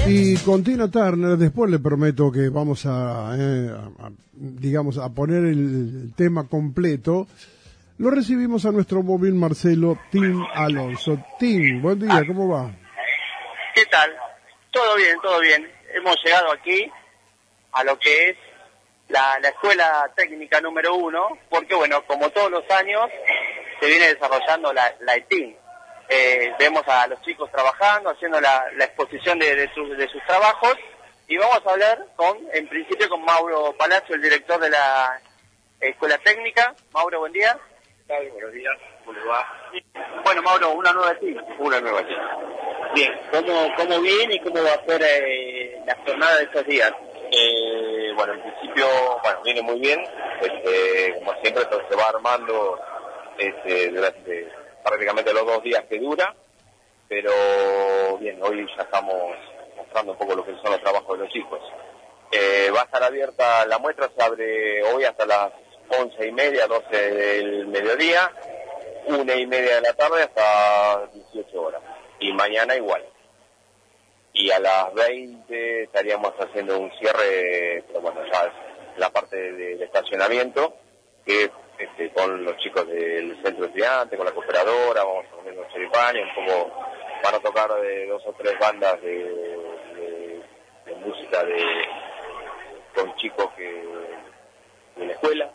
Y con Tina Turner, después le prometo que vamos digamos, a poner el tema completo. Lo recibimos a nuestro móvil Marcelo Tim Alonso. Tim, buen día, ¿cómo va? ¿Qué tal? Todo bien, todo bien. Hemos llegado aquí a lo que es la escuela técnica número 1, porque bueno, como todos los años, se viene desarrollando la ETIN. Vemos a los chicos trabajando, haciendo la exposición de sus trabajos, y vamos a hablar en principio con Mauro Palacio, el director de la escuela técnica. Mauro, buen día. Buenos días, ¿cómo va? Bueno, Mauro, una nueva ETIN. Una nueva ETIN. Bien, ¿cómo viene y cómo va a ser la jornada de estos días? Bueno, en principio, viene muy bien. Como siempre, esto se va armando durante prácticamente los 2 días que dura, pero bien, hoy ya estamos mostrando un poco lo que son los trabajos de los chicos. Va a estar abierta, la muestra se abre hoy hasta las 11:30, 12 del mediodía, 1:30 de la tarde hasta 18 horas, y mañana igual. Y a las 20 estaríamos haciendo un cierre, pero bueno, ya es la parte del estacionamiento, que con los chicos del centro de estudiantes, con la cooperadora, vamos a poner los choripanes, un poco para tocar de 2 o 3 bandas de música con chicos de la escuela,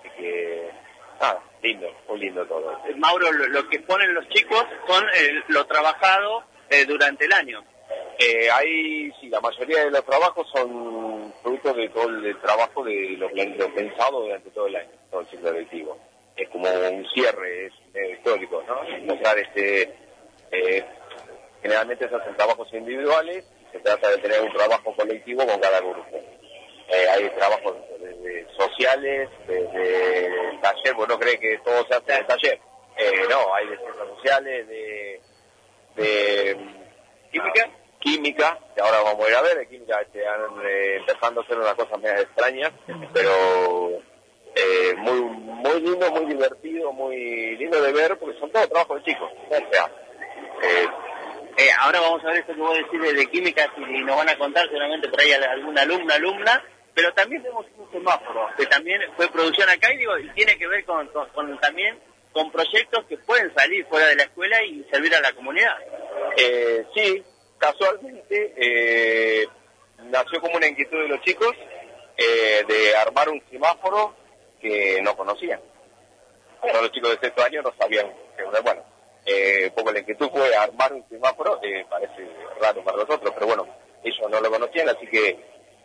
lindo, muy lindo todo. Mauro, lo que ponen los chicos son lo trabajado durante el año. Sí, la mayoría de los trabajos son frutos de todo el trabajo de lo pensado durante todo el año, todo el ciclo lectivo. Es como un cierre, es histórico, ¿no? Mostrar generalmente se hacen trabajos individuales, se trata de tener un trabajo colectivo con cada grupo. Hay trabajos sociales, desde taller, vos no crees que todo se hace en el taller. No, hay de ciencias sociales, de química, que ahora vamos a ir a ver, de química empezando a hacer unas cosas medio extrañas, pero muy lindo, muy divertido, muy lindo de ver, porque son todos trabajos de chicos. O sea, ahora vamos a ver esto que vos decís de química, si nos van a contar seguramente por ahí alguna alumna, pero también vemos un semáforo, que también fue producción acá, y tiene que ver también con proyectos que pueden salir fuera de la escuela y servir a la comunidad. Sí, casualmente nació como una inquietud de los chicos de armar un semáforo que no conocían. Todos los chicos de sexto año no sabían un poco la inquietud fue armar un semáforo, parece raro para nosotros, pero bueno, ellos no lo conocían, así que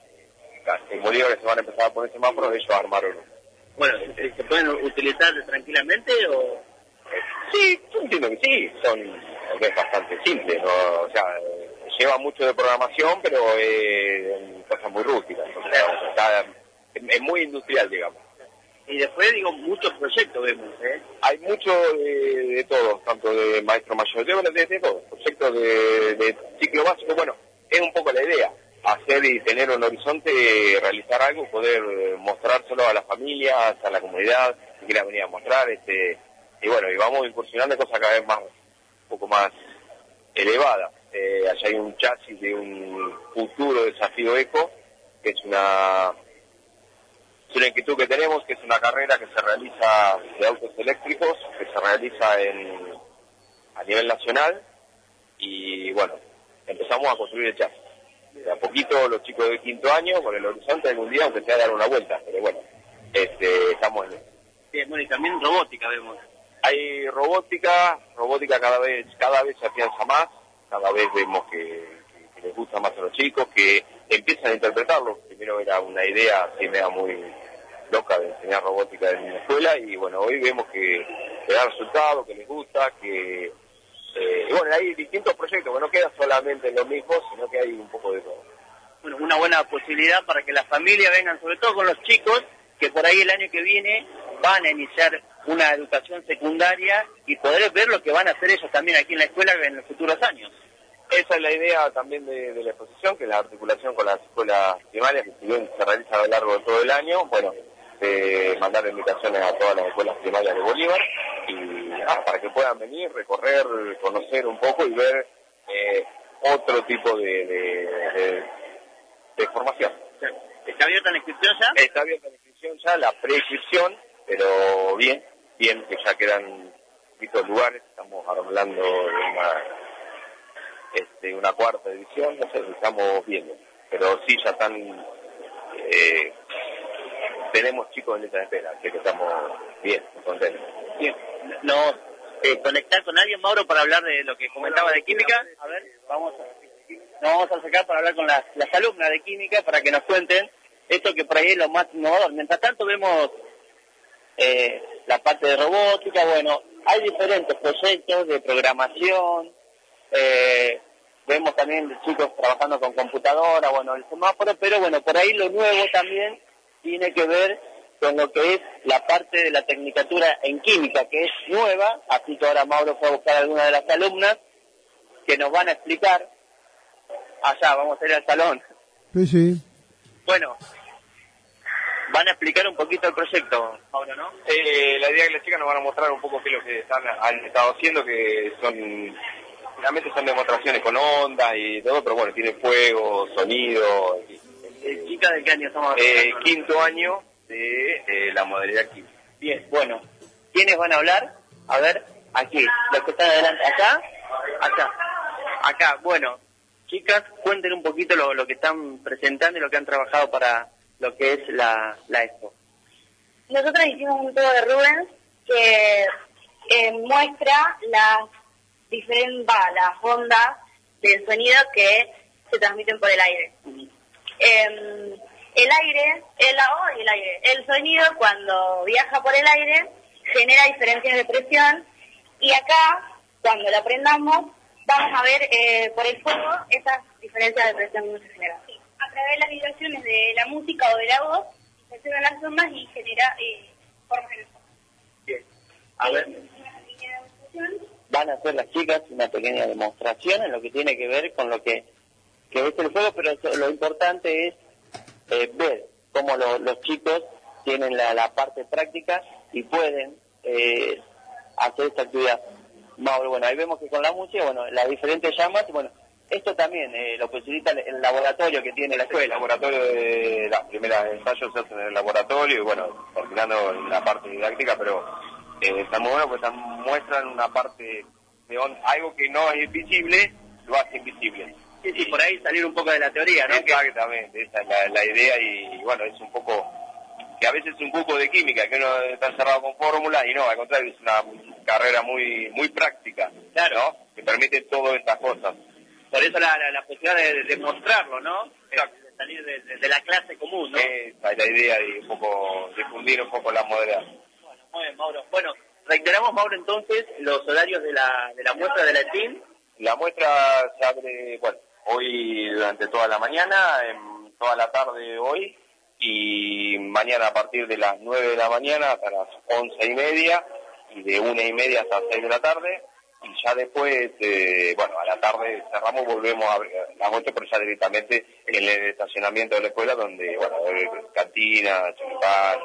en Bolívar se van a empezar a poner semáforos, ellos armaron uno. Bueno, ¿se pueden utilizar tranquilamente o...? Sí, yo entiendo que sí, es bastante simple, ¿no? O sea, lleva mucho de programación, pero cosas muy rústicas, o sea, es muy industrial, digamos. Y después, muchos proyectos vemos, Hay mucho de todo, tanto de maestro mayor, de todo, proyectos de ciclo básico. Bueno, es un poco la idea, hacer y tener un horizonte, realizar algo, poder mostrárselo a las familias, a la comunidad, que quiera venir a mostrar, y bueno, y vamos incursionando en cosas cada vez más, un poco más elevadas. Allá hay un chasis de un futuro desafío eco, que es una inquietud que tenemos, que es una carrera que se realiza de autos eléctricos, que se realiza a nivel nacional, y bueno, empezamos a construir el chasis. De a poquito los chicos de quinto año, con el horizonte de algún día, aunque sea dar una vuelta, pero bueno, estamos en eso. Sí, bueno, y también robótica vemos. Hay robótica cada vez se afianza más, cada vez vemos que les gusta más a los chicos, que empiezan a interpretarlo. Primero era una idea así media muy loca de enseñar robótica en la escuela, y bueno, hoy vemos que da resultado, que les gusta, y bueno, hay distintos proyectos, que no queda solamente en lo mismo, sino que hay un poco de todo. Bueno, una buena posibilidad para que las familias vengan, sobre todo con los chicos, que por ahí el año que viene van a iniciar una educación secundaria y poder ver lo que van a hacer ellos también aquí en la escuela en los futuros años. Esa es la idea también de la exposición, que es la articulación con las escuelas primarias, que si bien se realiza a lo largo de todo el año, bueno, mandar invitaciones a todas las escuelas primarias de Bolívar, y para que puedan venir, recorrer, conocer un poco y ver otro tipo de de formación. ¿Está abierta la inscripción ya? Está abierta la inscripción ya, la preinscripción, pero bien, que ya quedan poquitos lugares, estamos hablando de una cuarta edición, no sé, estamos viendo, pero sí ya están, tenemos chicos en lista de espera, así que estamos bien, contentos. Bien, nos conectar con alguien, Mauro, para hablar de lo que comentaba de química. A ver, nos vamos a acercar para hablar con las alumnas de química para que nos cuenten esto que por ahí es lo más innovador. Mientras tanto vemos la parte de robótica, bueno, hay diferentes proyectos de programación, vemos también chicos trabajando con computadora, bueno, el semáforo, pero bueno, por ahí lo nuevo también tiene que ver con lo que es la parte de la tecnicatura en química, que es nueva, así que ahora Mauro fue a buscar a alguna de las alumnas que nos van a explicar. Allá, vamos a ir al salón. Sí. Bueno, van a explicar un poquito el proyecto, Mauro, ¿no? La idea es que las chicas nos van a mostrar un poco qué es lo que han estado haciendo, que realmente son demostraciones con ondas y todo, pero bueno, tiene fuego, sonido. ¿Chicas de qué año estamos hablando? Quinto año de la modalidad química. Bien, bueno, ¿quiénes van a hablar? A ver, aquí, los que están adelante, acá, bueno, chicas, cuenten un poquito lo que están presentando y lo que han trabajado para lo que es la expo. Nosotros hicimos un tubo de Rubens que muestra las ondas del sonido que se transmiten por el aire. El sonido cuando viaja por el aire genera diferencias de presión y acá, cuando lo aprendamos, vamos a ver por el fuego esas diferencias de presión que se generan. Sí. A través de las vibraciones de la música o de la voz, se activan las ondas y genera formas en el fuego. Bien. A ver, van a hacer las chicas una pequeña demostración en lo que tiene que ver con lo que es el fuego, pero lo importante es ver cómo los chicos tienen la parte práctica y pueden hacer esta actividad. Mauro, bueno, ahí vemos que con la música, bueno, las diferentes llamas, bueno, esto también lo posibilita el laboratorio que tiene la escuela. El laboratorio de las primeras ensayos se hacen en el laboratorio y bueno, terminando en la parte didáctica, pero está muy bueno porque muestran una parte de algo que no es visible, lo hace invisible. Sí, por ahí salir un poco de la teoría, ¿no? Exactamente, esa es la idea y bueno, es un poco, que a veces es un poco de química, que uno está encerrado con fórmulas y no, al contrario, es una carrera muy práctica, claro, ¿no? Que permite todas estas cosas. Por eso la posibilidad de mostrarlo, ¿no? De salir de la clase común, ¿no? Esa es la idea de un poco difundir un poco la modalidad. Bueno, muy bien, Mauro. Bueno, reiteramos, Mauro, entonces, los horarios de la muestra de la TIM. La muestra se abre, bueno, hoy durante toda la mañana, toda la tarde hoy, y mañana a partir de las 9 de la mañana hasta las 11:30, y de 1:30 hasta 6 de la tarde, y ya después, a la tarde cerramos, volvemos a abrir la muestra, pero ya directamente en el estacionamiento de la escuela, donde, bueno, cantina, choripán,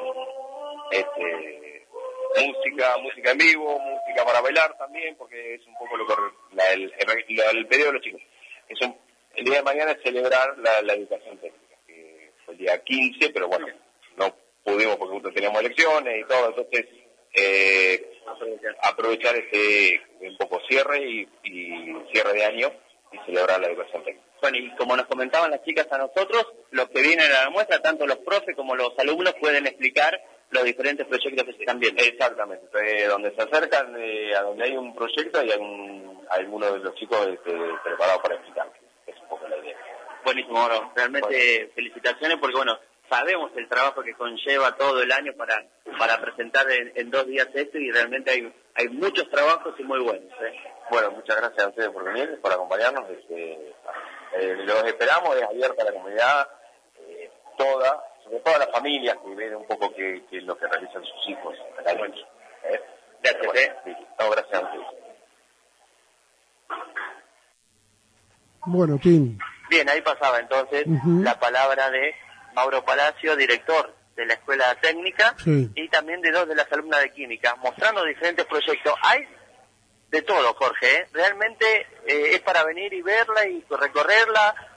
música en vivo, música para bailar también, porque es un poco el pedido de los chicos. El día de mañana es celebrar la educación técnica, que fue el día 15, pero bueno, no pudimos porque justo teníamos elecciones y todo, entonces aprovechar un poco cierre y cierre de año y celebrar la educación técnica. Bueno, y como nos comentaban las chicas a nosotros, los que vienen a la muestra, tanto los profes como los alumnos, pueden explicar los diferentes proyectos que se están viendo. Exactamente, donde se acercan a donde hay un proyecto y algunos de los chicos preparados para explicar. Es un poco la idea. Buenísimo, Mauro. Realmente felicitaciones porque, bueno, sabemos el trabajo que conlleva todo el año para presentar en 2 días esto y realmente hay muchos trabajos y muy buenos. Bueno, muchas gracias a ustedes por venir, por acompañarnos. Los esperamos, es abierta la comunidad, sobre todo a las familias que ven un poco qué es lo que realizan sus hijos. Gracias. Gracias a ustedes. Bueno, Tim. Bien, ahí pasaba entonces la palabra de Mauro Palacio, director de la Escuela Técnica, sí, y también de 2 de las alumnas de Química, mostrando diferentes proyectos. Hay de todo, Jorge, ¿eh? Realmente es para venir y verla y recorrerla,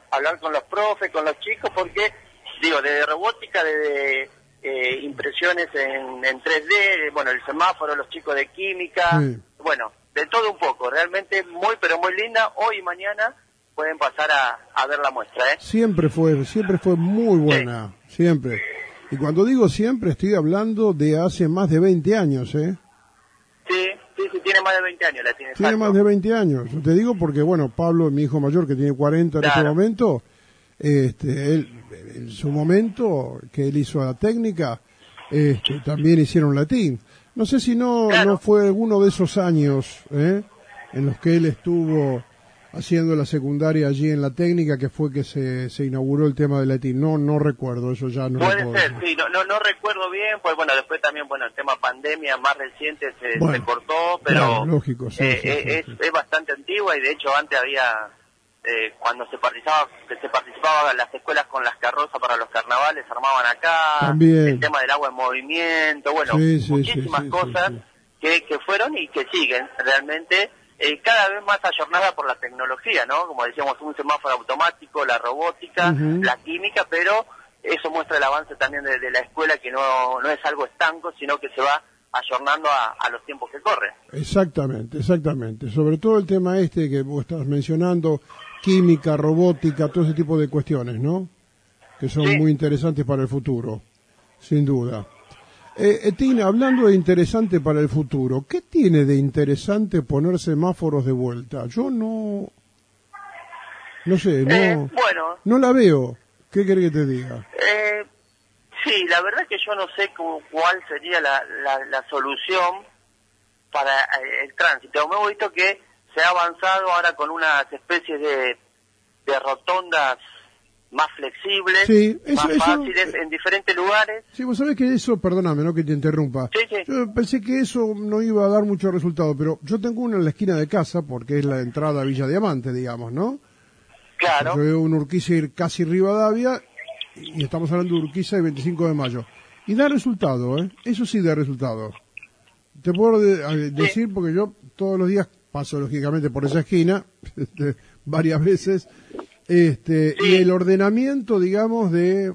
hablar con los profes, con los chicos, porque, digo, desde robótica, desde impresiones en 3D, bueno, el semáforo, los chicos de química, Sí. bueno, de todo un poco, realmente muy, pero muy linda. Hoy y mañana pueden pasar a ver la muestra, ¿eh? Siempre fue muy buena, siempre. Y cuando digo siempre, estoy hablando de hace más de 20 años, ¿eh? Sí, tiene más de 20 años la tiene. Tiene exacto. más de 20 años. Yo te digo porque, bueno, Pablo, mi hijo mayor, que tiene 40 en este Claro. momento, él, en su momento, que él hizo la técnica, también hicieron latín. No sé si Claro. no fue alguno de esos años, en los que él estuvo haciendo la secundaria allí en la técnica, que fue que se inauguró el tema del latín. No recuerdo, eso ya no Puede recuerdo. ser, sí, no recuerdo bien, pues bueno, después también, bueno, el tema pandemia más reciente se cortó, pero claro, lógico, sí, sí. es bastante antigua, y de hecho antes había, cuando se participaba en las escuelas con las carrozas para los carnavales, armaban acá, También. el tema del agua en movimiento, bueno, Sí, sí, muchísimas sí, cosas que fueron y que siguen realmente cada vez más ayornada por la tecnología, ¿no? Como decíamos, un semáforo automático, la robótica, Ujú. la química, pero eso muestra el avance también de la escuela, que no es algo estanco, sino que se va ayornando a los tiempos que corren. Exactamente. Sobre todo el tema que vos estás mencionando, química, robótica, todo ese tipo de cuestiones, ¿no? Que son Sí. muy interesantes para el futuro, sin duda. Tina, hablando de interesante para el futuro, ¿qué tiene de interesante poner semáforos de vuelta? Yo no sé, Bueno, no la veo. ¿Qué querés que te diga? sí, la verdad es que yo no sé cuál sería la solución para el tránsito. Hemos visto que se ha avanzado ahora con unas especies de rotondas más flexibles, Sí, más eso- fáciles en diferentes lugares. Sí, vos sabés que eso, perdóname, no que te interrumpa. Sí, sí. Yo pensé que eso no iba a dar mucho resultado, pero yo tengo una en la esquina de casa, porque es la entrada a Villa Diamante, digamos, ¿no? Claro. Yo veo un Urquiza ir casi Rivadavia, y estamos hablando de Urquiza y 25 de mayo. Y da resultado, ¿eh? Eso sí da resultado. Te puedo decir, porque yo todos los días paso, lógicamente, por esa esquina, varias veces, y el ordenamiento, digamos,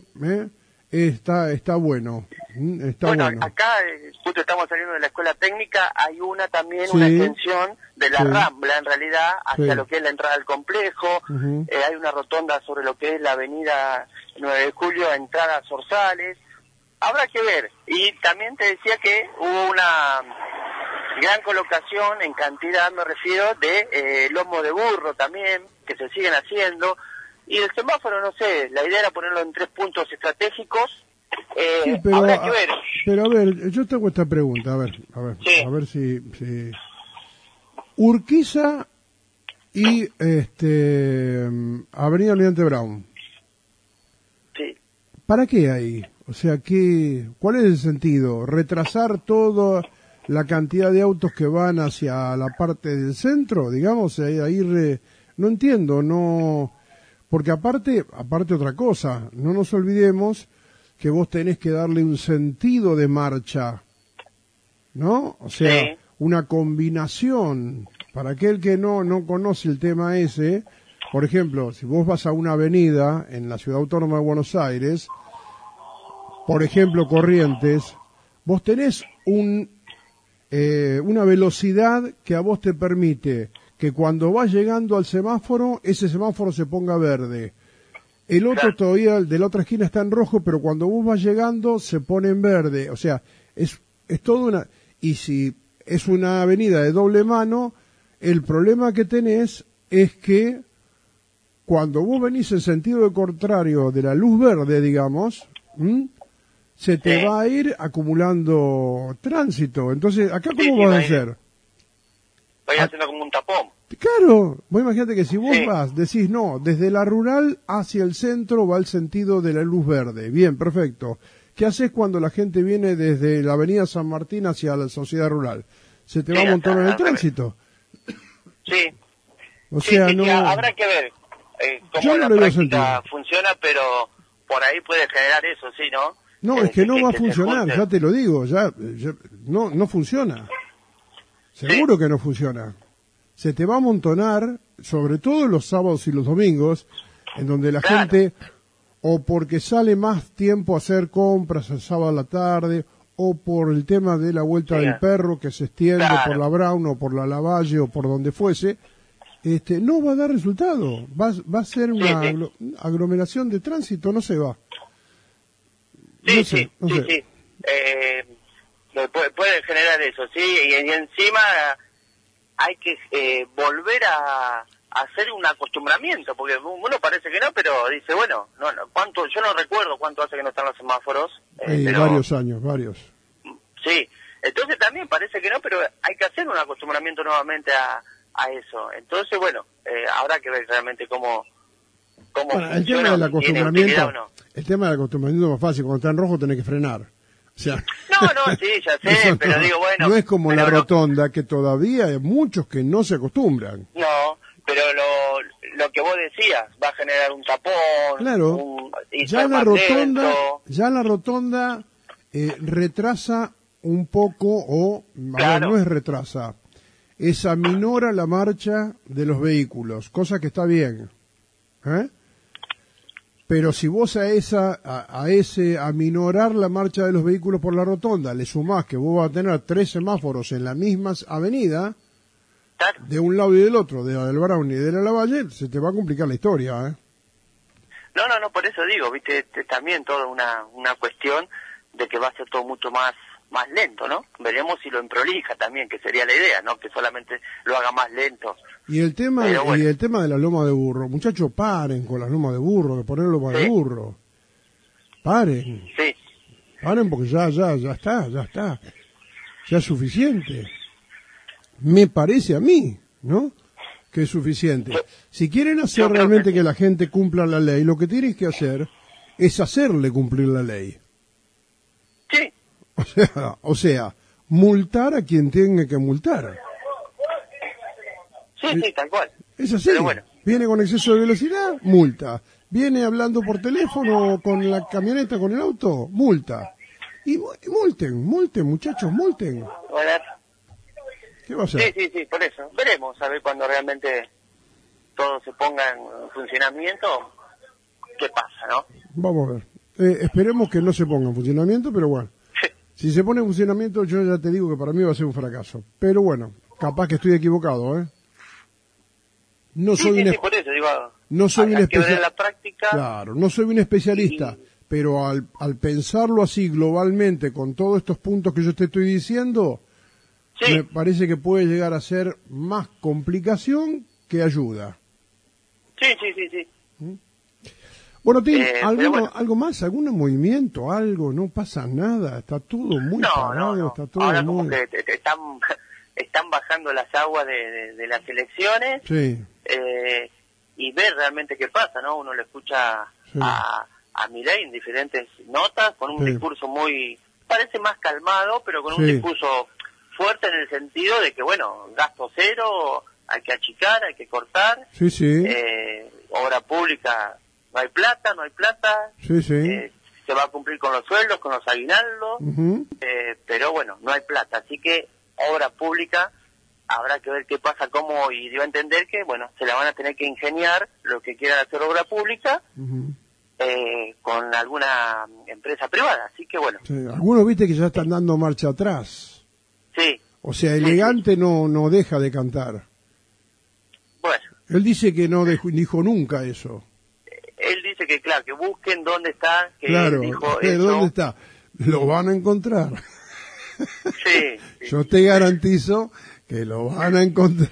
está bueno. Está Bueno, bueno. acá justo estamos saliendo de la escuela técnica, hay también Sí. una extensión de la Sí. Rambla, en realidad, hacia Sí. lo que es la entrada al complejo. Ujú. Hay una rotonda sobre lo que es la avenida 9 de Julio, entrada a Zorzales. Habrá que ver. Y también te decía que hubo una gran colocación en cantidad, me refiero, de lomo de burro también, que se siguen haciendo. Y el semáforo, no sé, la idea era ponerlo en 3 puntos estratégicos. Sí, Habrá que ver. pero a ver, yo tengo esta pregunta, Sí. a ver si Urquiza y Avenida Almirante Brown, Sí. ¿para qué ahí? O sea, ¿cuál es el sentido? ¿Retrasar toda la cantidad de autos que van hacia la parte del centro? Digamos, no entiendo, porque aparte otra cosa, no nos olvidemos que vos tenés que darle un sentido de marcha, ¿no? O sea, Sí. una combinación. Para aquel que no conoce el tema ese, por ejemplo, si vos vas a una avenida en la Ciudad Autónoma de Buenos Aires, por ejemplo, Corrientes, vos tenés una velocidad que a vos te permite que cuando vas llegando al semáforo, ese semáforo se ponga verde. El otro Claro. todavía, el de la otra esquina, está en rojo, pero cuando vos vas llegando, se pone en verde. O sea, es toda una... Y si es una avenida de doble mano, el problema que tenés es que cuando vos venís en sentido contrario de la luz verde, digamos, se te Sí. va a ir acumulando tránsito. Entonces, ¿acá Sí, cómo sí, vas a va a ir. hacer? Va a ir haciendo como un tapón. Claro, vos imagínate que si vos Sí. decís no, desde la rural hacia el centro va el sentido de la luz verde. Bien, perfecto. ¿Qué haces cuando la gente viene desde la avenida San Martín hacia la sociedad rural? Se te va Sí, a montar en el al revés. tránsito. Sí. O Sí, sea, sí, no... sí, habrá que ver Yo cómo no la le veo práctica sentido. funciona, pero por ahí puede generar eso, ¿sí, no? No, es que no va a se funcionar, junte. ya te lo digo, no funciona. Seguro que no funciona. Se te va a amontonar, sobre todo los sábados y los domingos, en donde la Claro. gente, o porque sale más tiempo a hacer compras el sábado a la tarde, o por el tema de la vuelta Sí. del perro que se extiende Claro. por la Brown o por la Lavalle o por donde fuese, no va a dar resultado. Va a ser una sí. aglomeración de tránsito, no se va. Sí, No sé, sí, no sí, sé. sí. Puede generar eso, sí, y encima hay que volver a hacer un acostumbramiento, porque uno parece que no, pero dice, bueno, cuánto, yo no recuerdo cuánto hace que no están los semáforos. Pero, Varios años, varios. sí, entonces también parece que no, pero hay que hacer un acostumbramiento nuevamente a eso. Entonces, bueno, habrá que ver realmente cómo Bueno, el funciona, tema del si tiene utilidad acostumbramiento, o no. el tema del acostumbramiento es más fácil, cuando está en rojo tenés que frenar. O sea, No, sí, ya sé, eso pero no, digo, bueno. no es como pero la no- rotonda, que todavía hay muchos que no se acostumbran. No, pero lo que vos decías, va a generar un tapón, Claro, y ya ser la más rotonda, lento. ya la rotonda retrasa un poco, o a ver, Claro. no es retrasa, es aminora la marcha de los vehículos, cosa que está bien. ¿Eh? Pero si vos a ese aminorar la marcha de los vehículos por la rotonda le sumás que vos vas a tener 3 semáforos en la misma avenida, Claro. de un lado y del otro, de la del Brown y de la Lavalle, se te va a complicar la historia, ¿eh? No, por eso digo, viste, es también toda una cuestión de que va a ser todo mucho más lento, ¿no? Veremos si lo emprolija también, que sería la idea, ¿no? Que solamente lo haga más lento. Y el tema Pero bueno. y el tema de la loma de burro, muchachos, paren con las lomas de burro, de poner loma de Sí. burro. Paren, Sí, paren porque ya está. Ya es suficiente. Me parece a mí, ¿no? Que es suficiente. Si quieren hacer Yo creo realmente que que la gente cumpla la ley, lo que tienen que hacer es hacerle cumplir la ley. sí, O sea, multar a quien tenga que multar. sí, tal cual. Es así. Pero bueno. Viene con exceso de velocidad, multa. Viene hablando por teléfono con la camioneta, con el auto, multa. Y multen, muchachos, multen. Bueno, ¿Qué va a hacer? sí, por eso. Veremos a ver cuando realmente todo se ponga en funcionamiento, qué pasa, ¿no? Vamos a ver. Esperemos que no se ponga en funcionamiento, pero bueno. Si se pone en funcionamiento, yo ya te digo que para mí va a ser un fracaso. Pero bueno, capaz que estoy equivocado, ¿eh? No soy un Sí, por eso digo, no soy un hay que ver en especialista. la práctica. Claro, no soy un especialista, pero al pensarlo así globalmente, con todos estos puntos que yo te estoy diciendo, Sí, me parece que puede llegar a ser más complicación que ayuda. sí. Bueno, Tim, Pero bueno. ¿algo más? ¿Algún movimiento? ¿Algo? No pasa nada, está todo muy parado, No. está todo Ahora muy... como que están bajando las aguas de las elecciones, Sí, y ver realmente qué pasa, ¿no? Uno le escucha Sí. a Milei en diferentes notas, con un Sí. discurso parece más calmado, pero con un Sí. discurso fuerte en el sentido de que, bueno, gasto cero, hay que achicar, hay que cortar, sí, obra pública, no hay plata, sí. se va a cumplir con los sueldos, con los aguinaldos, Ujú. pero bueno, no hay plata, así que obra pública habrá que ver qué pasa, cómo, y dio a entender que, bueno, se la van a tener que ingeniar lo que quieran hacer obra pública Ujú. con alguna empresa privada, así que bueno, Sí, algunos viste que ya están dando marcha atrás. sí, O sea, elegante no deja de cantar. bueno, Él dice que no dijo nunca eso. él dice que, claro, que busquen dónde está, que Claro, él dijo eso. ¿dónde está? Lo van a encontrar. Sí, Yo te garantizo que lo van a encontrar.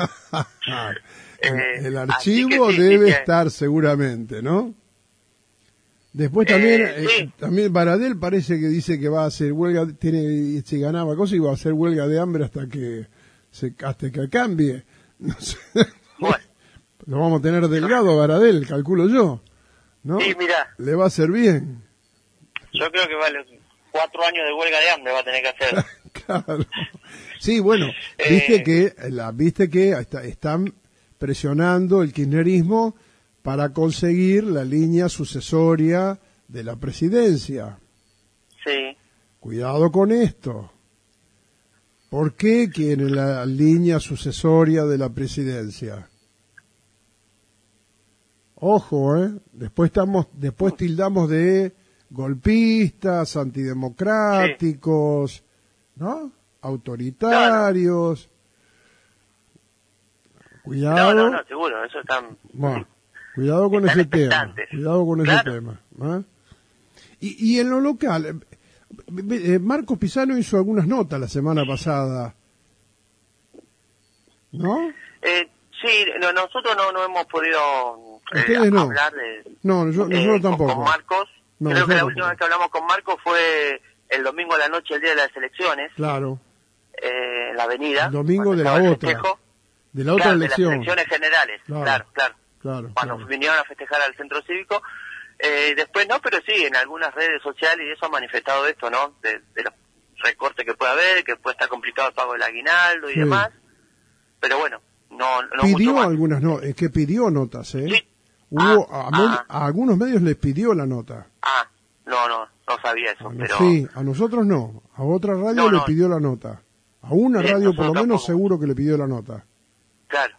El así archivo que sí, debe sí, sí. estar seguramente, ¿no? Después también, sí. también Baradel parece que dice que va a hacer huelga, si ganaba cosa, y va a hacer huelga de hambre hasta que cambie. No sé. Bueno. Lo vamos a tener delgado a Baradel, calculo yo, ¿no? Sí, mirá. Le va a hacer bien. Yo creo que vale 4 años de huelga de hambre va a tener que hacer. Claro. Sí, bueno, viste que están presionando el kirchnerismo para conseguir la línea sucesoria de la presidencia. Sí, Cuidado con esto. ¿Por qué quieren la línea sucesoria de la presidencia? Ojo, después tildamos de golpistas, antidemocráticos, ¿no? Autoritarios. Cuidado. No, seguro, eso está... Bueno, cuidado con ese tema. Cuidado con ese tema. Y en lo local, Marcos Pisano hizo algunas notas la semana pasada, ¿no? Sí, nosotros no hemos podido hablar de... No, nosotros tampoco. Con Marcos. No, creo que la tampoco. última vez que hablamos con Marcos fue el domingo a la noche, el día de las elecciones. Claro. En la avenida. El domingo de la otra. De la otra elección. De las elecciones generales. Claro. Cuando vinieron a festejar al centro cívico. Después no, pero sí, en algunas redes sociales y eso ha manifestado esto, ¿no? De los recortes que puede haber, que puede estar complicado el pago del aguinaldo y demás. Pero bueno, no pidió mucho más. Algunas es que pidió notas, Sí. A algunos medios les pidió la nota. No sabía eso, pero... Sí, a nosotros no, a otra radio le pidió la nota. A una radio por lo menos tampoco. seguro que le pidió la nota. Claro.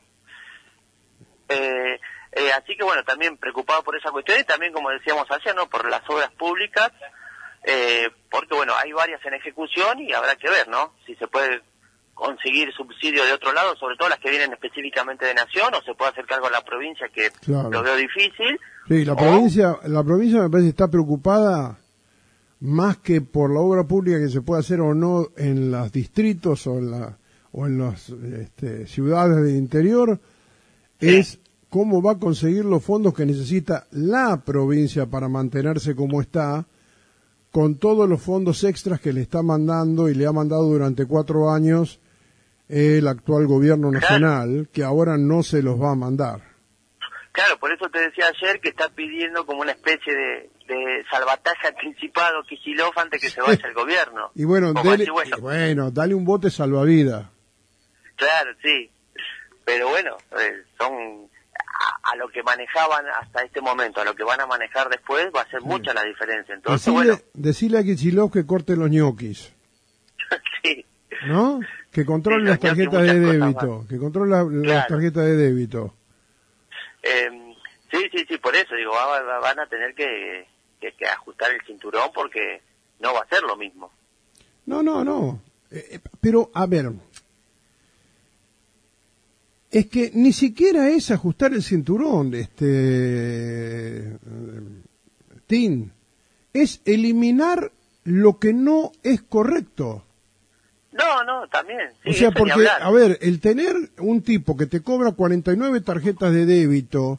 Así que bueno, también preocupado por esa cuestión y también, como decíamos ayer, ¿no? Por las obras públicas, porque bueno, hay varias en ejecución y habrá que ver, ¿no? Si se puede conseguir subsidio de otro lado, sobre todo las que vienen específicamente de Nación, o se puede hacer cargo a la provincia, que lo veo difícil. Sí, la provincia me parece que está preocupada más que por la obra pública que se puede hacer o no en los distritos o en las ciudades del interior, es cómo va a conseguir los fondos que necesita la provincia para mantenerse como está, con todos los fondos extras que le está mandando y le ha mandado durante 4 años el actual gobierno nacional, que ahora no se los va a mandar. Claro, por eso te decía ayer que está pidiendo como una especie de salvataje anticipado Kicillof antes que se vaya el gobierno. Y bueno, dale un bote salvavidas. Claro, sí. Pero bueno, son a lo que manejaban hasta este momento, a lo que van a manejar después, va a ser mucha la diferencia. Entonces, decile a Kicillof que corte los ñoquis. Sí. ¿No? Que controle las tarjetas de débito. Que controle las tarjetas de débito. Sí, por eso digo, van a tener que ajustar el cinturón porque no va a ser lo mismo. No. Pero, a ver, es que ni siquiera es ajustar el cinturón, Tim, es eliminar lo que no es correcto. No, también. Sí, o sea, porque, a ver, el tener un tipo que te cobra 49 tarjetas de débito,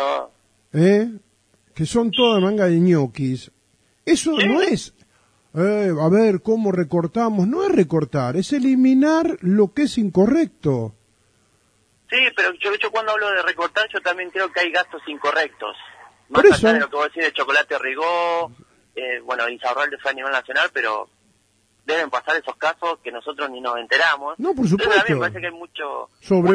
que son toda manga de ñoquis, eso no es, a ver, ¿cómo recortamos? No es recortar, es eliminar lo que es incorrecto. Sí, pero yo cuando hablo de recortar, yo también creo que hay gastos incorrectos. Más Por eso, allá de lo que vos decís de Chocolate Rigó, Insaurralde fue a nivel nacional, pero deben pasar esos casos que nosotros ni nos enteramos. No, por supuesto. Entonces, a mí me parece que hay mucho...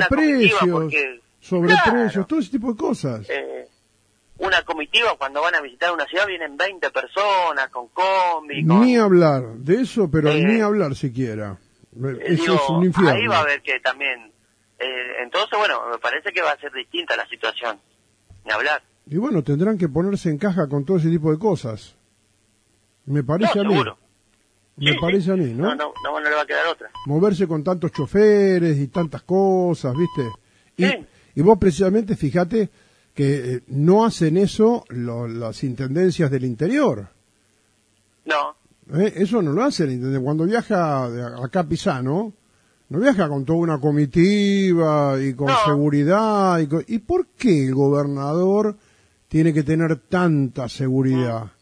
Sobreprecios, todo ese tipo de cosas. Una comitiva, cuando van a visitar una ciudad, vienen 20 personas, con combi, Ni hablar de eso, pero ni hablar siquiera. Eso es un infierno. Ahí va a haber que también... entonces, bueno, me parece que va a ser distinta la situación. Ni hablar. Y bueno, tendrán que ponerse en caja con todo ese tipo de cosas. Me parece a mí. Seguro. Me parece a mí, ¿no? No le va a quedar otra. Moverse con tantos choferes y tantas cosas, ¿viste? Y vos precisamente, fíjate que no hacen eso las intendencias del interior. No. Eso no lo hace el intendente. Cuando viaja acá Pisano, no viaja con toda una comitiva y con seguridad. ¿Y por qué el gobernador tiene que tener tanta seguridad?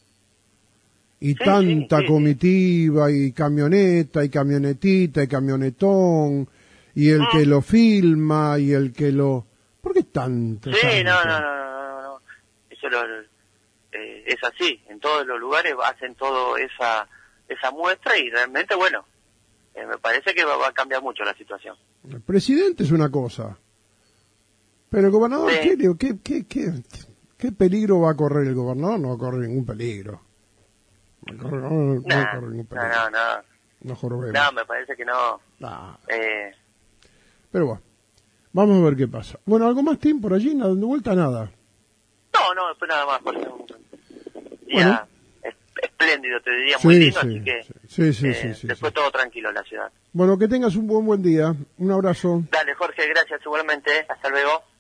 Y tanta comitiva, y camioneta, y camionetita, y camionetón, y el que lo filma, y el que lo... ¿Por qué tanto? Sí, no. Eso es así. En todos los lugares hacen todo esa muestra y realmente, bueno, me parece que va a cambiar mucho la situación. El presidente es una cosa, pero el gobernador, ¿qué peligro va a correr el gobernador? No va a correr ningún peligro. No corre ningún peligro. No jorobemos. No, me parece que no. Pero bueno, vamos a ver qué pasa. Bueno, ¿algo más, Tim, por allí? ¿De vuelta? Nada. No, No, después nada más. Por eso, Bueno. Espléndido, te diría, muy lindo, así que sí, después todo tranquilo en la ciudad. Bueno, que tengas un buen día. Un abrazo. Dale, Jorge, gracias igualmente. Hasta luego.